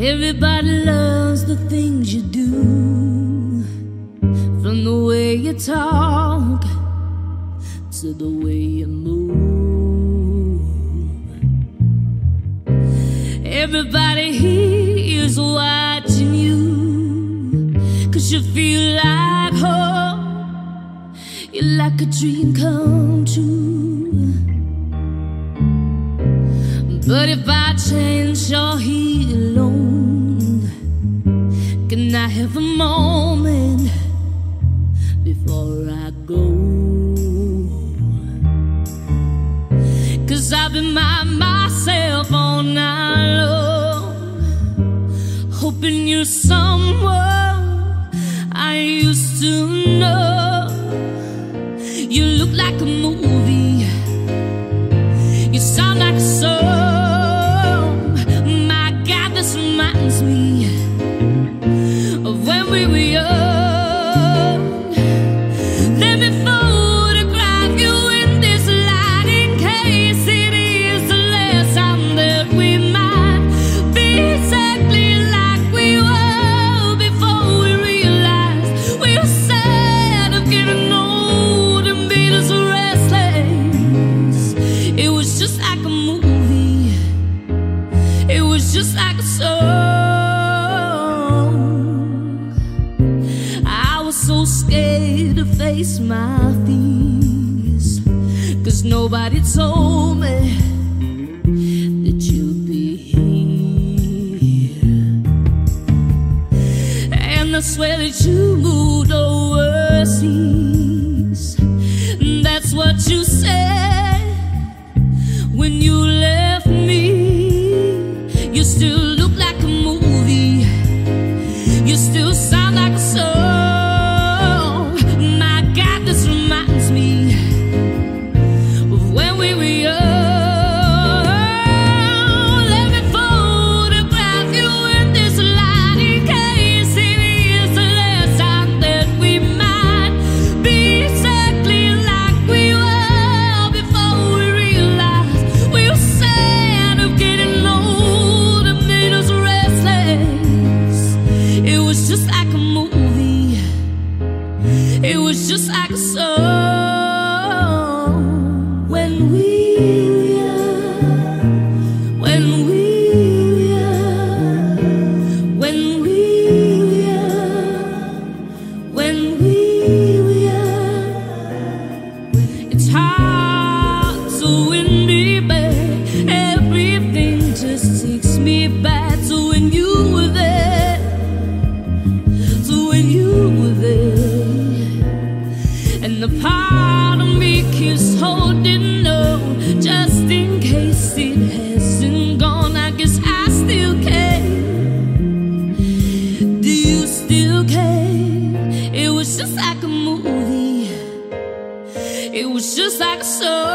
Everybody loves the things you do, from the way you talk to the way you move. Everybody here is watching you, 'cause you feel like home. You're like a dream come true. But if I change, you're here alone. Can I have a moment before I go? 'Cause I've been by myself all night long, hoping you're someone I used to know. You look like a movie, you sound like a song. My God, this reminds me of when we were young. Let me photograph you in this light, in case it is the last time that we might be exactly like we were before we realized we were sad of getting old and made us restless. It was just like a movie, it was just like a song. I was so scared to face my fears, 'cause nobody told me that you'd be here. And I swear that you moved overseas. That's what you said when you left me. You still look like a movie, you still sound like a song. My God, this reminds me of when we were young. Let me photograph you in this light, in case it is the last time that we might be exactly like we were before we realized we were sad of getting old and made us restless. It was just like a movie, it was just like a song. When we were young, when we were young, when we were young, when we were young. It's hard to win me back, everything just takes me back to when you were there, to when you were there. And the part of me keeps holding on, just in case it hasn't gone. I guess I still care. Do you still care? It was just like a movie, it was just like a song.